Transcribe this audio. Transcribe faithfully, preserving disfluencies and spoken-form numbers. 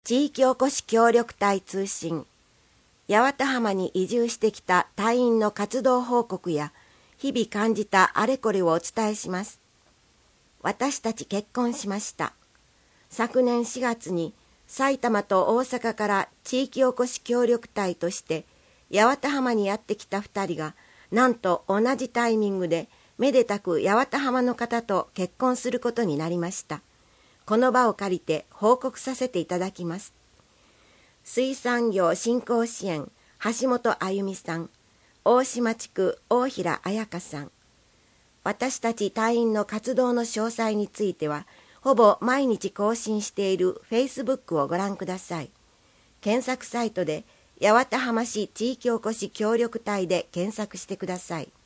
地域おこし協力隊通信。八幡浜に移住してきた隊員の活動報告や日々感じたあれこれをお伝えします。私たち結婚しました。昨年しがつに埼玉と大阪から地域おこし協力隊として八幡浜にやってきたふたりが、なんと同じタイミングでめでたく八幡浜の方と結婚することになりました。この場を借りて報告させていただきます。水産業振興支援橋本あゆみさん、大島地区大平彩香さん。私たち隊員の活動の詳細については、ほぼ毎日更新している フェイスブック をご覧ください。検索サイトで八幡浜市地域おこし協力隊で検索してください。